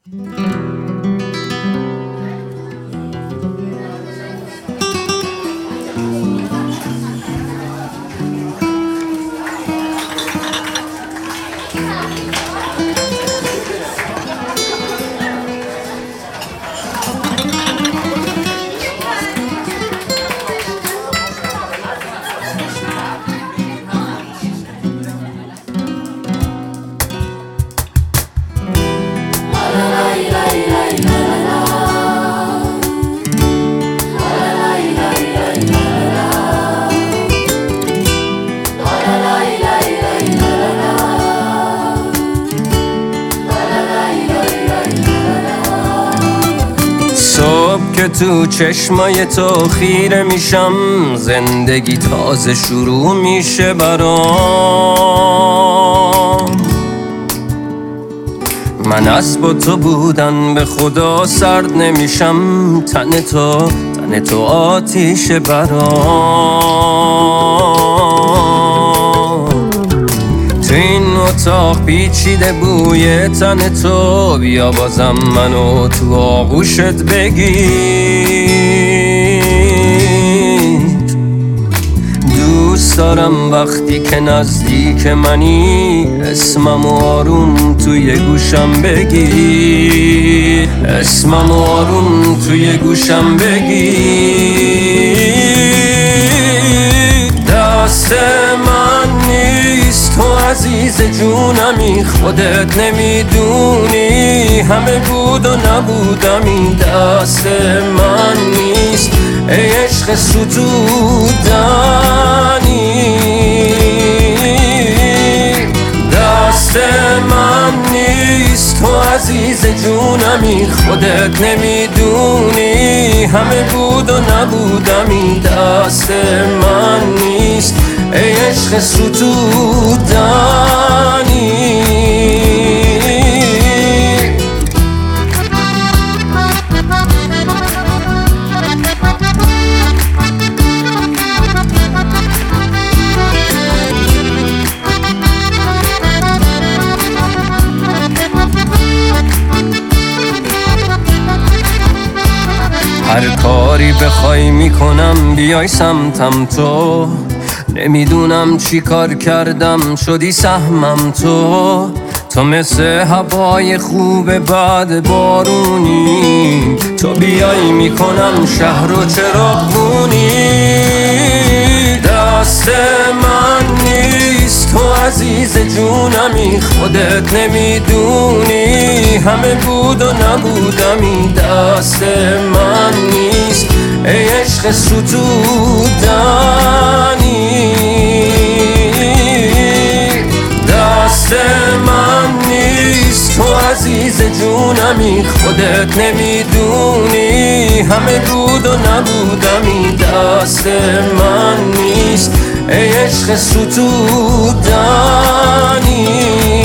صبح که تو چشمای تو خیره میشم، زندگی تازه شروع میشه برام. من از با تو بودن به خدا سرد نمیشم، تن تو آتیش برام. تو این اتاق پیچیده بوی تن تو، بیا بازم منو تو آغوشت بگیر. دوست دارم وقتی که نزدیک منی، اسمم آروم توی گوشم بگی، اسمم آروم توی گوشم بگی. دست من نیست تو عزیز جونمی، خودت نمیدونی همه بود و نبودمی. دست من نیست ای عشق ستودنی، دست من نیست تو عزیز جونمی، خودت نمیدونی همه بود و نبودمی. دست من نیست ای عشق ستودنی. هر کاری بخوای میکنم بیای سمتم تو، نمیدونم چی کار کردم شدی سهمم تو. تو مثل هوای خوب بعد بارونی، تو بیای میکنم شهر و چراغونی. دست من نیست تو عزیز جونمی، خودت نمیدونی همه بود و نبودمی. دست من نیست ای عشق ستودنی، دست من نیست تو عزیز جونمی، خودت نمیدونی همه بود و نبودمی. دست من نیست ای عشق ستودنی.